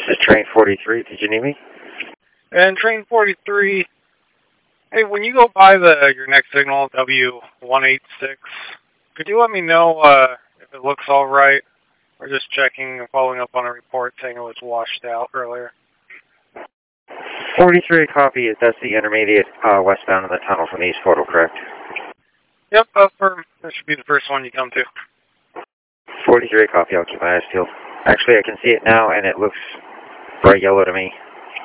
is train 43. Did you need me? And train 43, hey, when you go by your next signal, W186, could you let me know if it looks all right? We're just checking and following up on a report saying it was washed out earlier. 43 copy. That's the intermediate westbound in the tunnel from the east photo, correct? Yep, affirm. That should be the first one you come to. 43 copy. I'll keep my eyes peeled. Actually, I can see it now, and it looks bright yellow to me.